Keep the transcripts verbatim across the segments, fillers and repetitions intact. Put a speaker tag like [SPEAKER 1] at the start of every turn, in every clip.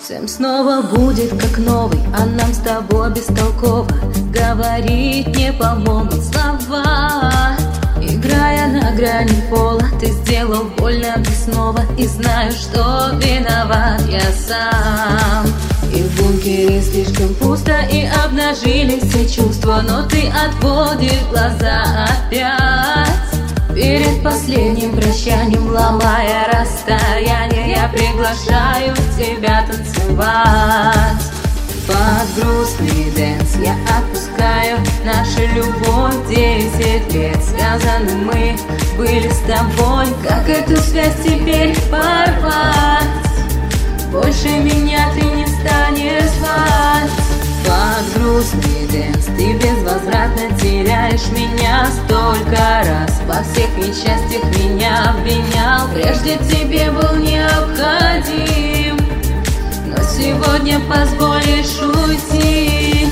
[SPEAKER 1] Всем снова будет как новый, а нам с тобой бестолково. Говорить не помогут слова. Играя на грани пола, ты сделал больно мне снова. И знаю, что виноват я сам. И в бункере слишком пусто, и обнажились все чувства. Но ты отводишь глаза опять. Перед последним прощанием, ломая расстояние, я приглашаю тебя танцевать. Под грустный дэнс я отпускаю нашу любовь. Десять лет связаны мы были с тобой. Как эту связь теперь порвать? Больше меня ты не станешь звать. Под грустный дэнс ты безвозвратно теряешь меня столько раз. Во всех несчастьях меня обвинял. Прежде тебе был необходим, но сегодня позволишь уйти.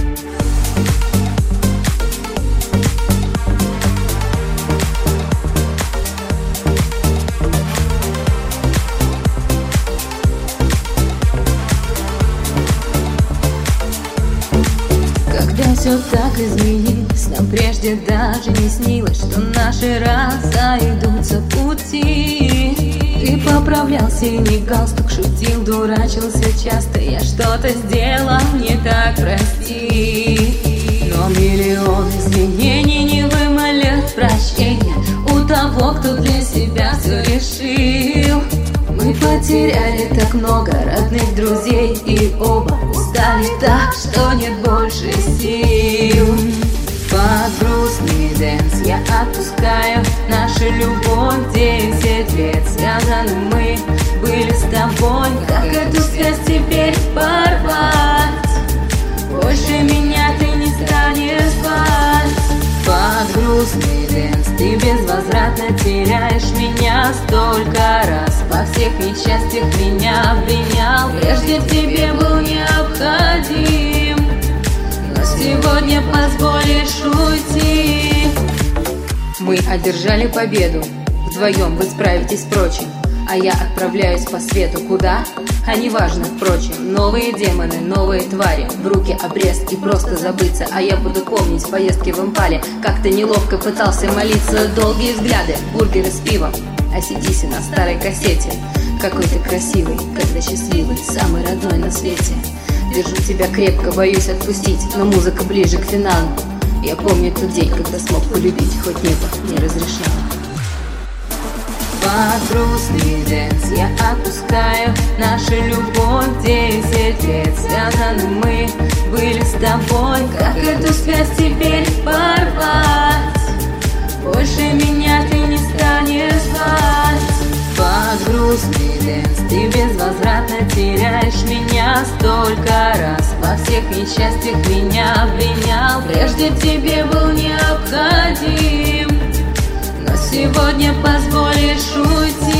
[SPEAKER 1] Когда все так изменилось, нам прежде даже не снилось, что наши разойдутся пути. Ты поправлял синий галстук, шутил, дурачился часто. Я что-то сделал не так, прости. Но миллион извинений не вымолят прощения у того, кто для себя все решил. Мы потеряли так много родных друзей, и оба устали так, что нет больше сил. Под грустный дэнс я отпускаю нашу любовь. Десять лет связаны мы были с тобой. Как эту связь теперь порвать? Больше меня ты не станешь звать. Под грустный дэнс ты безвозвратно теряешь меня столько раз. Во всех несчастьях меня обвинял. Прежде тебе был необходим, но сегодня позволишь уйти. Мы одержали победу, вдвоем вы справитесь с прочим. А я отправляюсь по свету, куда? А неважно, впрочем. Новые демоны, новые твари, в руки обрез и просто забыться. А я буду помнить поездки в Импале. Как-то неловко пытался молиться, долгие взгляды, бургеры с пивом, эй си/ди си на старой кассете. Какой ты красивый, когда счастливый, самый родной на свете. Держу тебя крепко, боюсь отпустить, но музыка ближе к финалу. Я помню тот день, когда смог полюбить, хоть небо не разрешало. Под грустный дэнс я отпускаю нашу любовь. Десять лет связаны мы были с тобой. Как эту связь теперь порвать? Больше меня ты не станешь звать. Под грустный дэнс ты безвозвратно теряешь меня столько раз. Во всех несчастьях меня обвинял. Прежде тебе был необходим, но сегодня позволишь уйти.